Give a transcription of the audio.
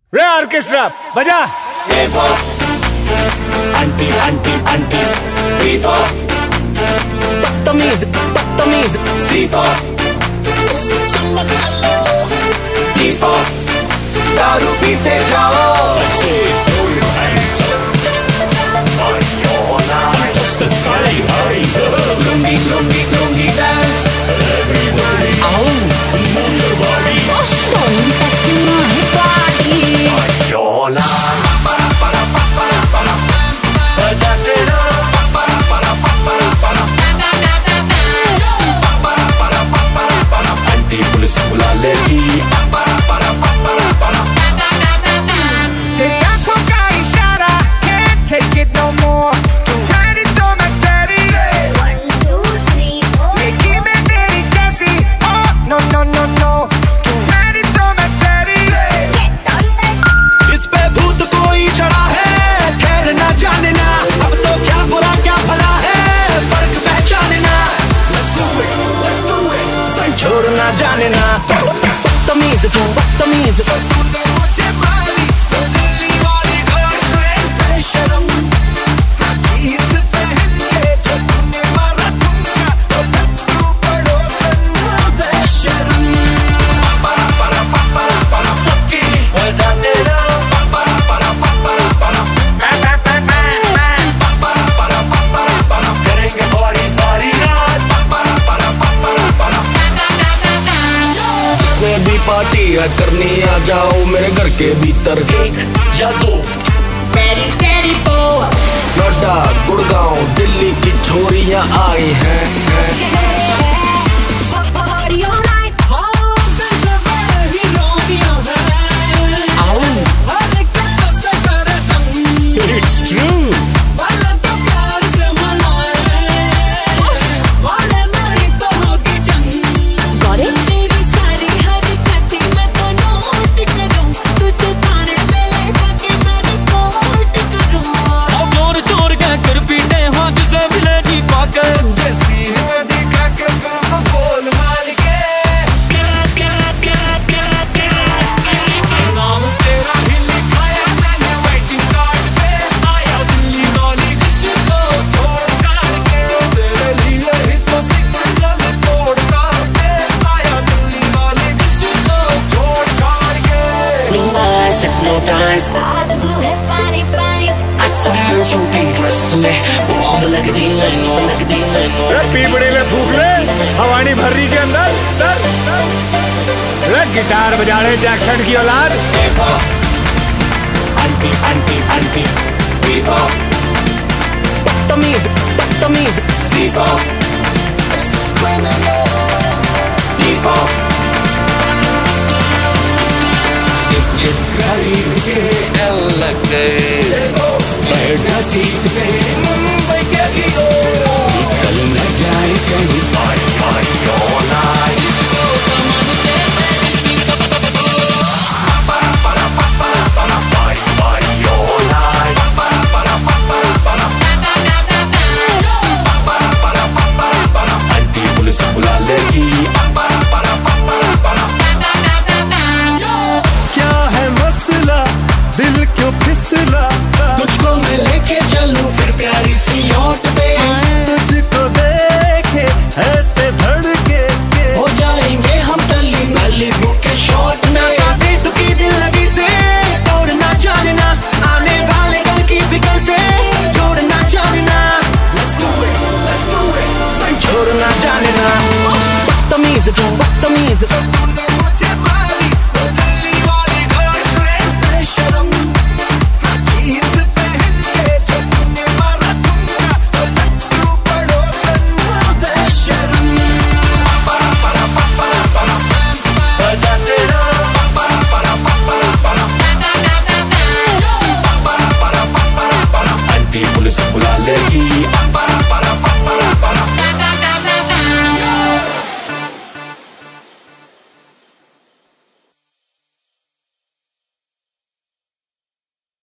रे ऑर्केस्ट्रा बजा। A for aunty aunty aunty, B for बदतमीज बदतमीज, C for चमक चलो, D for दारू पीते जाओ। Touch the sky high, lungi lungi lungi dance, everybody, move your body, don't touch my body, your life. Aunty police बुला लेगी। तेरी आंखों का इशारा, can't take it no more, तू है तो मैं तेरी, 1 2 3 4 लेकिन मैं तेरी कैसी, oh no no no no, तू है तो मैं तेरी, get on the इस पे भूत कोई चढ़ा है, ठहर ना जाने ना, अब तो क्या बुरा क्या भला है, फर्क पहचाने ना। Let's do it, सही छोड़ ना जाने ना। बदतमीज तू बदतमीज, तूने मुझे मारी, वो दिल्ली वाली गर्लफ्रेंड बेशरम, ना जीन्स पहन के जो तूने मारा ठुमका, तो लट्टू पड़ोसन बेशरम। पारा पारा पारा पारा फक्की बजा तेरा, पारा पारा पारा पारा करेंगे बड़ी सारी रात, पारा पारा पारा पारा। जिसने भी पार्टी है करनी आ जाओ मेरे घर के भीतर, 1 या 2 steady steady boy, Noida Gurgaon Delhi की छोरियां आई हैं। party all night, it's true, got it, stars blue है पानी पानी, I swear झूठी ड्रेस में बॉम्ब लगती मैनू लगती मैनू। रे पीपड़े ले फूक ले, हवानी भर्री के अंदर दर रे गिटार बजा रहे जैक्सन की औलाद। Aunty aunty aunty, B for बदतमीज बदतमीज, C for D for गरीब के अलग बैठा सीट पे मुंबई के हीरो, निकल न जाए कहीं पारी पारी your life। पारा पारा पारा पारा पारी पारी your life। पारा पारा पारा पारा पारा पारा पारा पारा आंटी पुलिस बुला लेगी। पारा पारा पारा पारा क्या है मसला, दिल क्यों फिसला, तुझको मैं लेके चलूं फिर प्यारी सी याट पे, तुझको देखे ऐसे धड़के के हो जाएंगे हम टल्ली मल्ली बुक के शॉट में। बातें तो की दिल लगी से तोड़ना जानना, आने वाले कल की फिक्र से जोड़ना जानना। Let's do it, सही छोड़ना जानना। बदतमीज तू बदतमीज, तूने मुझे मारी, वो दिल्ली वाली गर्लफ्रेंड बेशरम, ना जीन्स पहन के जो तूने मारा ठुमका, तो लट्टू पड़ोसन बेशरम। पारा पारा पारा पारा बजा तेरा, पारा पारा पारा पारा पारा पारा पारा आंटी पुलिस बुला लेगी।